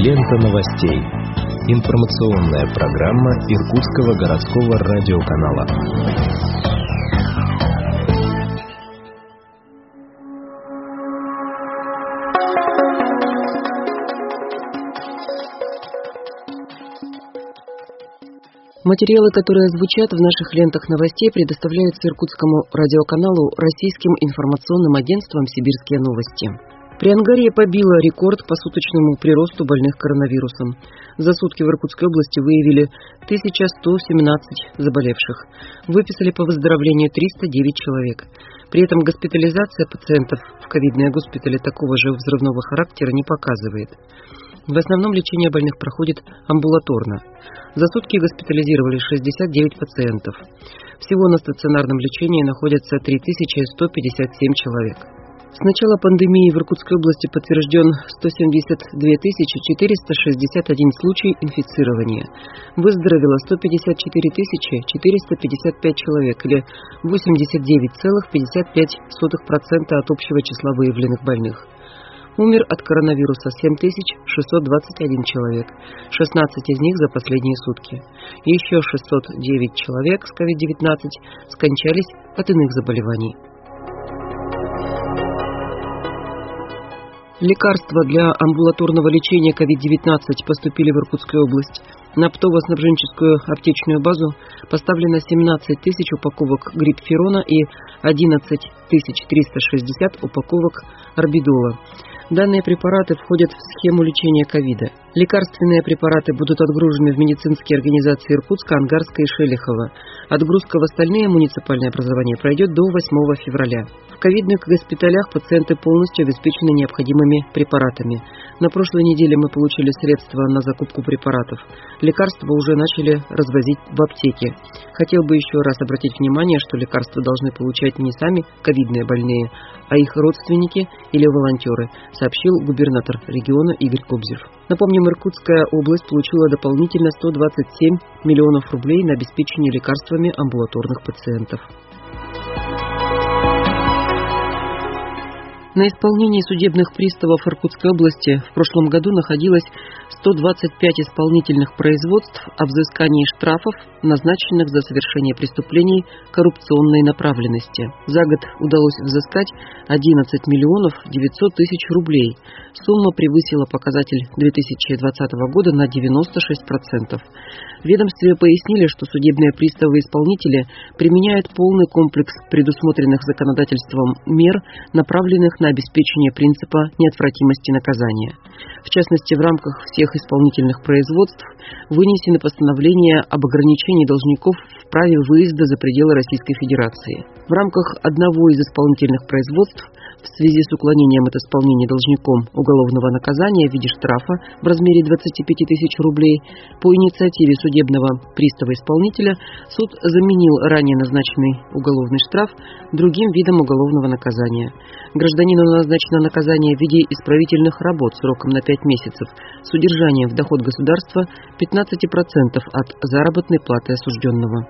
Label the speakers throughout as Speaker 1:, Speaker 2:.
Speaker 1: Лента новостей. Информационная программа Иркутского городского радиоканала.
Speaker 2: Материалы, которые звучат в наших лентах новостей, предоставляются Иркутскому радиоканалу Российским информационным агентством «Сибирские новости». Приангария побила рекорд по суточному приросту больных коронавирусом. За сутки в Иркутской области выявили 1117 заболевших. Выписали по выздоровлению 309 человек. При этом госпитализация пациентов в ковидные госпитали такого же взрывного характера не показывает. В основном лечение больных проходит амбулаторно. За сутки госпитализировали 69 пациентов. Всего на стационарном лечении находятся 3157 человек. С начала пандемии в Иркутской области подтвержден 172 461 случай инфицирования. Выздоровело 154 455 человек, или 89,55% от общего числа выявленных больных. Умер от коронавируса 7621 человек, 16 из них за последние сутки. Еще 609 человек с COVID-19 скончались от иных заболеваний. Лекарства для амбулаторного лечения COVID-19 поступили в Иркутскую область. На оптово-снабженческую аптечную базу поставлено 17 тысяч упаковок гриппферона и 11 360 упаковок орбидола. Данные препараты входят в схему лечения ковида. Лекарственные препараты будут отгружены в медицинские организации Иркутска, Ангарска и Шелихова. Отгрузка в остальные муниципальные образования пройдет до 8 февраля. В ковидных госпиталях пациенты полностью обеспечены необходимыми препаратами. На прошлой неделе мы получили средства на закупку препаратов. Лекарства уже начали развозить в аптеки. Хотел бы еще раз обратить внимание, что лекарства должны получать не сами ковидные больные, а их родственники или волонтеры, сообщил губернатор региона Игорь Кобзев. Напомним, Иркутская область получила дополнительно 127 миллионов рублей на обеспечение лекарствами амбулаторных пациентов. На исполнении судебных приставов Иркутской области в прошлом году находилось 125 исполнительных производств о взыскании штрафов, назначенных за совершение преступлений коррупционной направленности. За год удалось взыскать 11 миллионов 900 тысяч рублей. Сумма превысила показатель 2020 года на 96%. В ведомстве пояснили, что судебные приставы-исполнители применяют полный комплекс предусмотренных законодательством мер, направленных на обеспечение принципа неотвратимости наказания. В частности, в рамках всех исполнительных производств вынесены постановления об ограничении должников в праве выезда за пределы Российской Федерации. В рамках одного из исполнительных производств в связи с уклонением от исполнения должником уголовного наказания в виде штрафа в размере 25 тысяч рублей по инициативе судебного пристава-исполнителя суд заменил ранее назначенный уголовный штраф другим видом уголовного наказания. Гражданину назначено наказание в виде исправительных работ сроком на 5 месяцев с удержанием в доход государства 15% от заработной платы осужденного.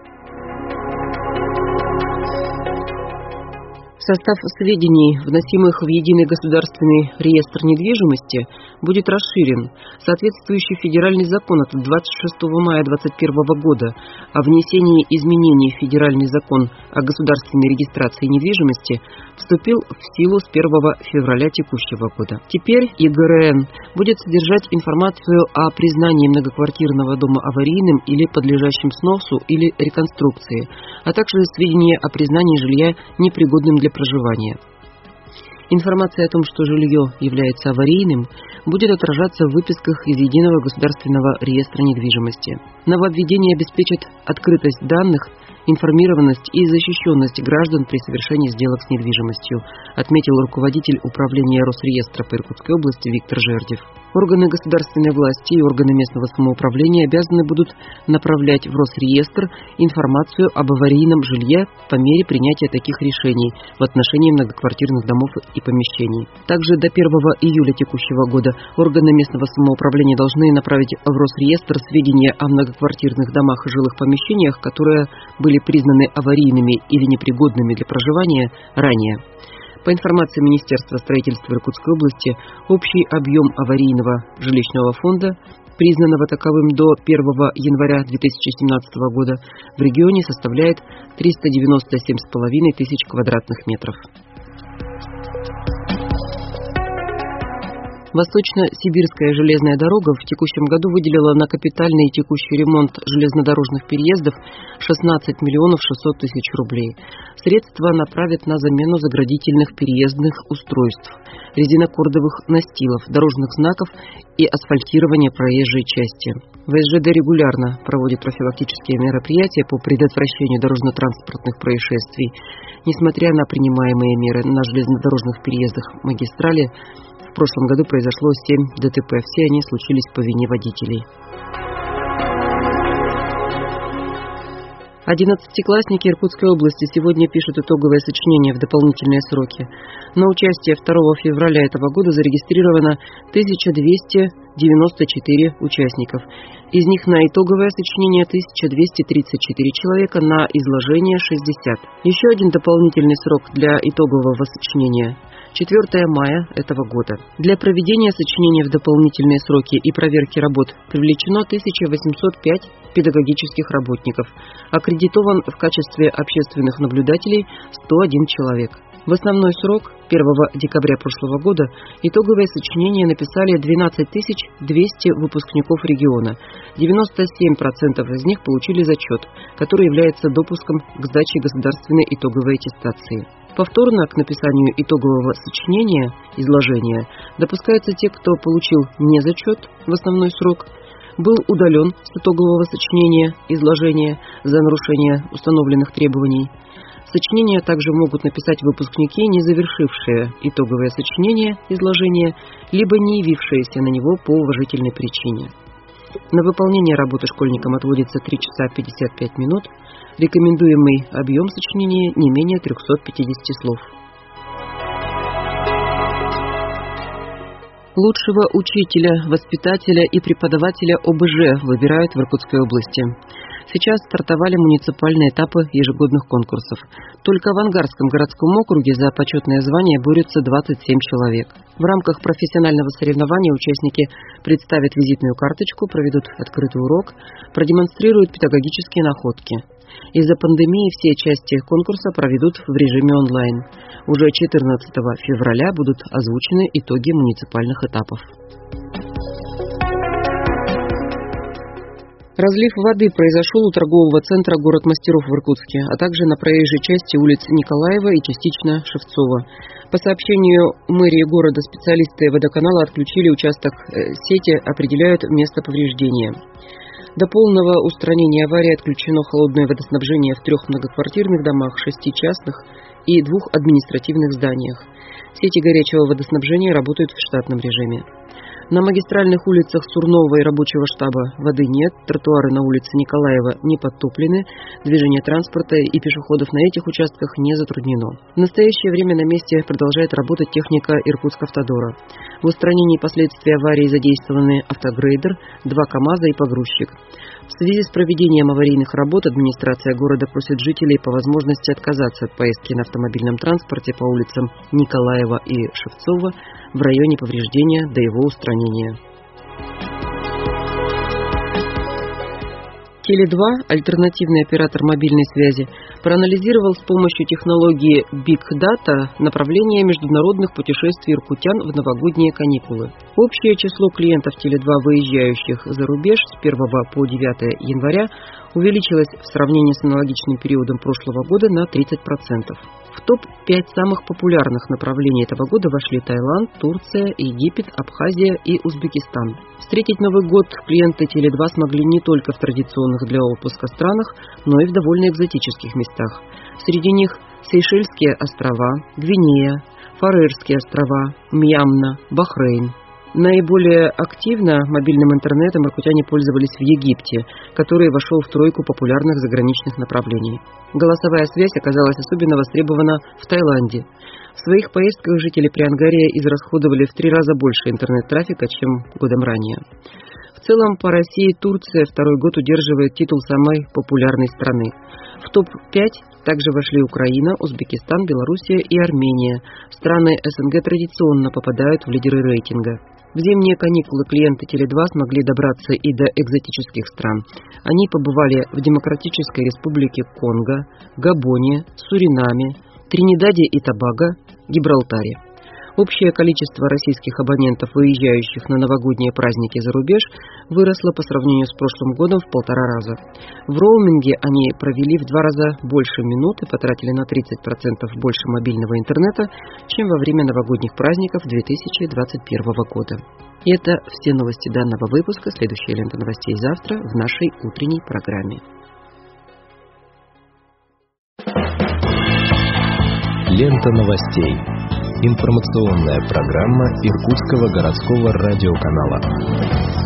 Speaker 2: Состав сведений, вносимых в Единый государственный реестр недвижимости, будет расширен. Соответствующий федеральный закон от 26 мая 2021 года о внесении изменений в федеральный закон о государственной регистрации недвижимости вступил в силу с 1 февраля текущего года. Теперь ЕГРН будет содержать информацию о признании многоквартирного дома аварийным или подлежащим сносу или реконструкции, а также сведения о признании жилья непригодным для проживания. Информация о том, что жилье является аварийным, будет отражаться в выписках из Единого государственного реестра недвижимости. Нововведение обеспечит открытость данных, информированность и защищенность граждан при совершении сделок с недвижимостью, отметил руководитель управления Росреестра по Иркутской области Виктор Жердев. Органы государственной власти и органы местного самоуправления обязаны будут направлять в Росреестр информацию об аварийном жилье по мере принятия таких решений в отношении многоквартирных домов и помещений. Также до 1 июля текущего года органы местного самоуправления должны направить в Росреестр сведения о многоквартирных домах и жилых помещениях, которые были признаны аварийными или непригодными для проживания ранее. По информации Министерства строительства Иркутской области, общий объем аварийного жилищного фонда, признанного таковым до 1 января 2017 года, в регионе составляет 397,5 тысяч квадратных метров. Восточно-сибирская железная дорога в текущем году выделила на капитальный и текущий ремонт железнодорожных переездов 16 миллионов 600 тысяч рублей. Средства направят на замену заградительных переездных устройств, резинокордовых настилов, дорожных знаков и асфальтирование проезжей части. ВСЖД регулярно проводит профилактические мероприятия по предотвращению дорожно-транспортных происшествий. Несмотря на принимаемые меры на железнодорожных переездах магистрали, в прошлом году произошло 7 ДТП. Все они случились по вине водителей. 11-классники Иркутской области сегодня пишут итоговое сочинение в дополнительные сроки. На участие 2 февраля этого года зарегистрировано 1294 участников. Из них на итоговое сочинение 1234 человека, на изложение 60. Еще один дополнительный срок для итогового сочинения – 4 мая этого года. Для проведения сочинения в дополнительные сроки и проверки работ привлечено 1805 педагогических работников. Аккредитован в качестве общественных наблюдателей 101 человек. В основной срок 1 декабря прошлого года итоговое сочинение написали 12 200 выпускников региона. 97% из них получили зачет, который является допуском к сдаче государственной итоговой аттестации. Повторно к написанию итогового сочинения, изложения, допускаются те, кто получил незачет в основной срок, был удален с итогового сочинения, изложения за нарушение установленных требований. Сочинения также могут написать выпускники, не завершившие итоговое сочинение, изложение, либо не явившиеся на него по уважительной причине. На выполнение работы школьникам отводится 3 часа 55 минут. Рекомендуемый объем сочинения не менее 350 слов. Лучшего учителя, воспитателя и преподавателя ОБЖ выбирают в Иркутской области. Сейчас стартовали муниципальные этапы ежегодных конкурсов. Только в Ангарском городском округе за почетное звание борются 27 человек. В рамках профессионального соревнования участники представят визитную карточку, проведут открытый урок, продемонстрируют педагогические находки. Из-за пандемии все части конкурса проведут в режиме онлайн. Уже 14 февраля будут озвучены итоги муниципальных этапов. Разлив воды произошел у торгового центра «Город мастеров» в Иркутске, а также на проезжей части улиц Николаева и частично Шевцова. По сообщению мэрии города, специалисты водоканала отключили участок сети, определяют место повреждения. До полного устранения аварии отключено холодное водоснабжение в 3 многоквартирных домах, 6 частных и 2 административных зданиях. Сети горячего водоснабжения работают в штатном режиме. На магистральных улицах Сурнова и рабочего штаба воды нет, тротуары на улице Николаева не подтоплены, движение транспорта и пешеходов на этих участках не затруднено. В настоящее время на месте продолжает работать техника Иркутскавтодора. В устранении последствий аварии задействованы автогрейдер, 2 КАМАЗа и погрузчик. В связи с проведением аварийных работ администрация города просит жителей по возможности отказаться от поездки на автомобильном транспорте по улицам Николаева и Шевцова в районе повреждения до его устранения. Теле2, альтернативный оператор мобильной связи, проанализировал с помощью технологии Big Data направление международных путешествий иркутян в новогодние каникулы. Общее число клиентов Теле2, выезжающих за рубеж с 1 по 9 января, увеличилось в сравнении с аналогичным периодом прошлого года на 30%. В топ-5 самых популярных направлений этого года вошли Таиланд, Турция, Египет, Абхазия и Узбекистан. Встретить Новый год клиенты Теле2 смогли не только в традиционных для отпуска странах, но и в довольно экзотических местах. Среди них Сейшельские острова, Гвинея, Фарерские острова, Мьянма, Бахрейн. Наиболее активно мобильным интернетом иркутяне пользовались в Египте, который вошел в тройку популярных заграничных направлений. Голосовая связь оказалась особенно востребована в Таиланде. В своих поездках жители Приангария израсходовали в 3 раза больше интернет-трафика, чем годом ранее. В целом, по России Турция второй год удерживает титул самой популярной страны. В топ-5 также вошли Украина, Узбекистан, Белоруссия и Армения. Страны СНГ традиционно попадают в лидеры рейтинга. В зимние каникулы клиенты Теле2 смогли добраться и до экзотических стран. Они побывали в Демократической Республике Конго, Габоне, Суринаме, Тринидаде и Тобаго, Гибралтаре. Общее количество российских абонентов, выезжающих на новогодние праздники за рубеж, выросло по сравнению с прошлым годом в 1,5 раза. В роуминге они провели в 2 раза больше минут и потратили на 30% больше мобильного интернета, чем во время новогодних праздников 2021 года. И это все новости данного выпуска. Следующая лента новостей завтра в нашей утренней программе.
Speaker 1: Лента новостей. Информационная программа Иркутского городского радиоканала.